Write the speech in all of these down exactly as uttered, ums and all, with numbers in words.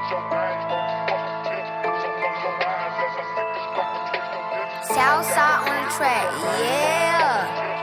Southside on the track, yeah.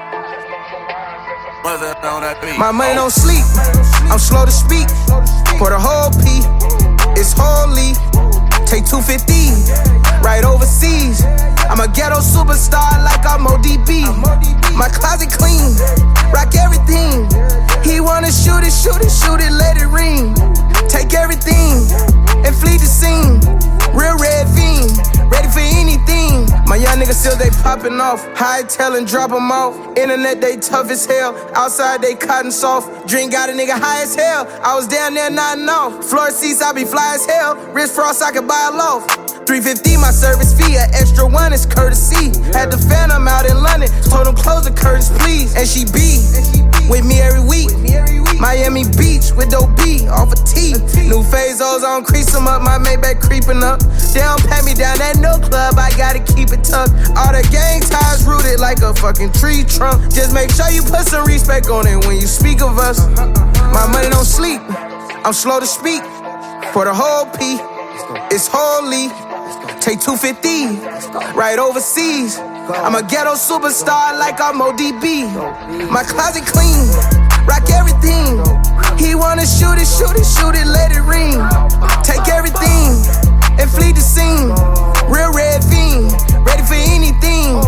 My money don't sleep, I'm slow to speak. For the whole P, it's holy. Take two fifty, right overseas. I'm a ghetto superstar like I'm O D B. My closet clean, rock everything. He wanna shoot it, shoot it, shoot it, let it ring. Take everything and flee the scene. Real red fiend, ready for anything. My young niggas still they popping off. High tail and drop them off. Internet they tough as hell. Outside they cotton soft. Drink got a nigga high as hell. I was down there nodding off. Floor seats I be fly as hell. Wrist frost I could buy a loaf. three fifty my service fee. An extra one is courtesy. Had the Phantom out in London. Told him close the curtains please. And she be with me every week. Miami Beach with dope B off a T. New Fazos, I don't crease them up. My Maybach creeping up. They don't pat me down at no club. I gotta keep it tucked. All the gang ties rooted like a fucking tree trunk. Just make sure you put some respect on it when you speak of us. My money don't sleep. I'm slow to speak. For the whole P, it's holy. Take two fifty, right overseas. I'm a ghetto superstar like I'm O D B. My closet clean, rock everything. He wanna shoot it, shoot it, shoot it, let it ring. Take everything and flee the scene. Real red fiend, ready for anything.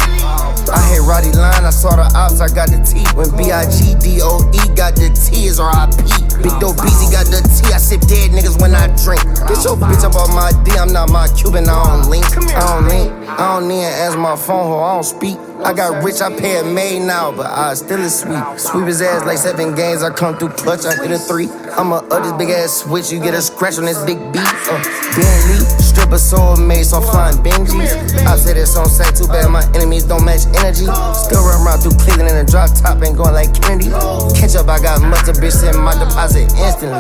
I hit Roddy Line, I saw the ops, I got the T. When B I G D O E got the T, is R I P. Big Dope Beezy got the T, I sip dead niggas when I drink. Get your bitch up on my D, I'm not my Cuban, I don't link. I don't link, I don't need to answer my phone, ho, I don't speak. I got rich, I pay a maid now, but I still is sweet. Sweep his ass like seven games, I come through clutch, I hit a three. I'ma up this big ass switch, you get a scratch on this big beat. Uh, Bentley, stripper soulmate, so I'm flying Benjis. I said this on set, too bad my enemies don't match energy. Still run around through Cleveland in a drop top, ain't going like Kennedy. Catch up, I got mustard, bitch, send my deposit instantly.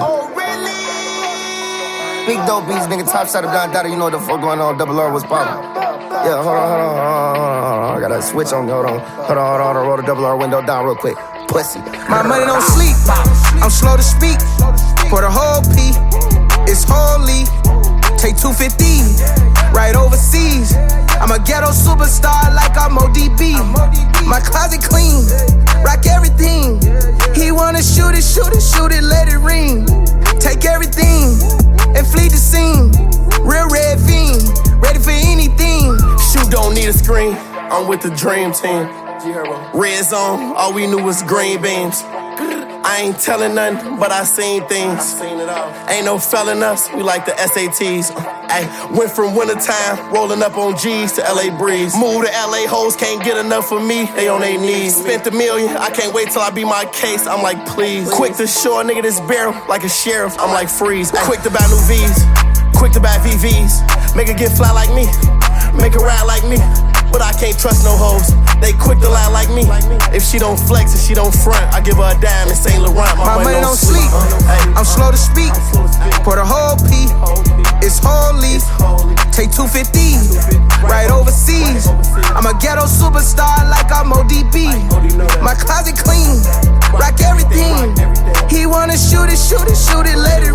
Big dope beats, nigga, top shot of Don Dada, you know what the fuck going on, double R was poppin'. Yeah, hold on, hold on, hold on, hold on, hold on. I gotta switch on, hold on, hold on, hold on, hold on, roll the double R window down real quick. Pussy. My money don't sleep, I'm slow to speak. For the whole P, it's holy. Take two fifty, right overseas. I'm a ghetto superstar like I'm O D B. My closet clean, rock everything. He wanna shoot it, shoot it, shoot it, let it ring. Take everything and flee the scene. Real red fiend, ready for anything. Shoot don't need a screen, I'm with the dream team. Red zone, all we knew was green beans. I ain't telling nothing, but I seen things. Ain't no felling us, we like the S A Ts. Ay, went from wintertime, rolling up on G's to L A Breeze. Moved to L A, hoes can't get enough of me, they on their knees. Spent a million, I can't wait till I be my case, I'm like please. Quick to shore, nigga, this barrel, like a sheriff, I'm like freeze. Quick to buy new V's, quick to buy V Vs. Make her get fly like me, make her ride like me. But I can't trust no hoes, they quick to lie like me. If she don't flex and she don't front, I give her a dime in Saint Laurent. My, My money don't sleep, I'm slow to speak. For the whole P, it's holy. Take two fifty, right overseas. I'm a ghetto superstar like I'm O D B. My closet clean, rock everything. He wanna shoot it, shoot it, shoot it, let it